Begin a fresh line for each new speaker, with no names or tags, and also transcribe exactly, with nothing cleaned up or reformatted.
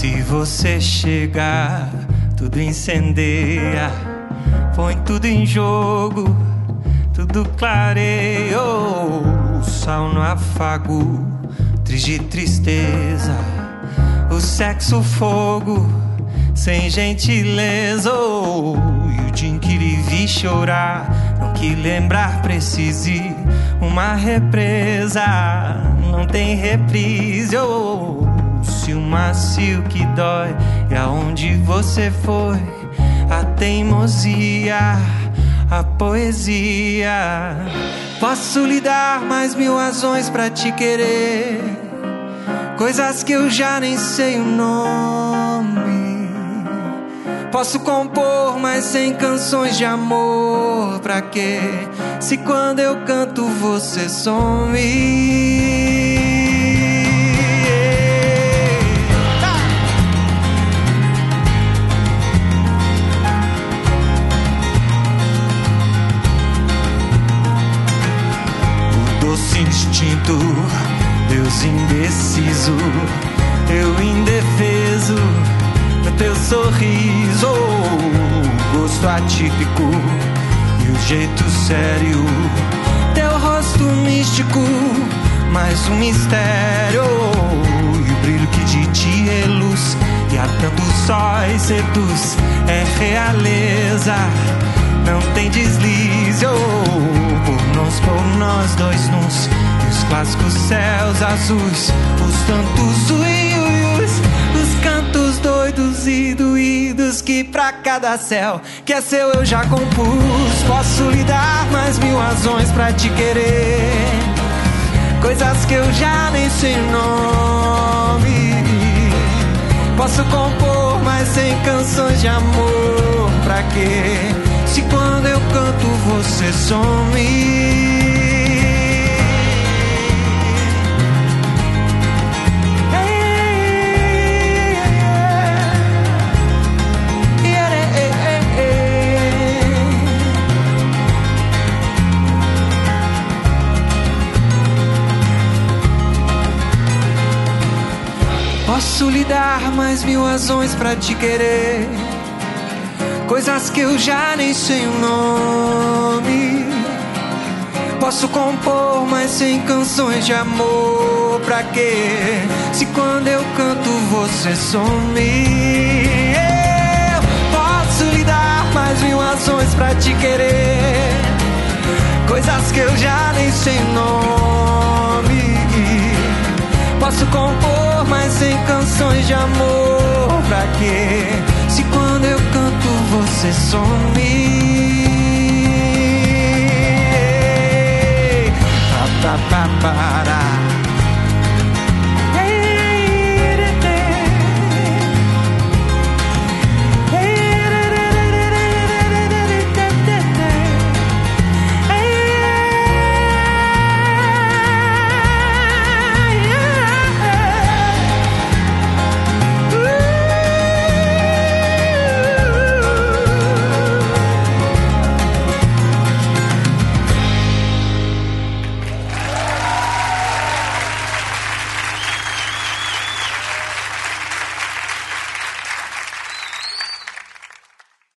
Se você chegar, tudo incendeia, põe tudo em jogo, tudo clareia. Oh, o sol no afago, triste tristeza, o sexo fogo, sem gentileza. Oh, e o dia em que lhe vi chorar, não que lembrar precise uma represa, não tem reprise. Oh, se o macio que dói é aonde você foi, a teimosia, a poesia. Posso lhe dar mais mil razões pra te querer, coisas que eu já nem sei o nome. Posso compor mais cem canções de amor, pra quê? Se quando eu canto você some. Instinto, Deus indeciso, eu indefeso, teu sorriso, oh, gosto atípico e o jeito sério, teu rosto místico, mais um mistério, oh, e o brilho que de ti reluz e a tantos sóis seduz, é realeza, não tem deslize. Oh, por nós, por nós dois nus, e os clássicos céus azuis, os tantos uiuius, os cantos doidos e doídos que pra cada céu que é seu eu já compus. Posso lhe dar mais mil razões pra te querer, coisas que eu já nem sei o nome. Posso compor mais cem canções de amor, pra quê? Se quando eu canto você some. Posso lhe dar mais mil razões pra te querer, coisas que eu já nem sei o nome. Posso compor mais cem canções de amor, pra quê? Se quando eu canto você some. Eu posso lhe dar mais mil razões pra te querer, coisas que eu já nem sei o nome. Posso compor mais cem canções de amor, pra quê? Se quando eu canto você some. Pa, pa, pa, para.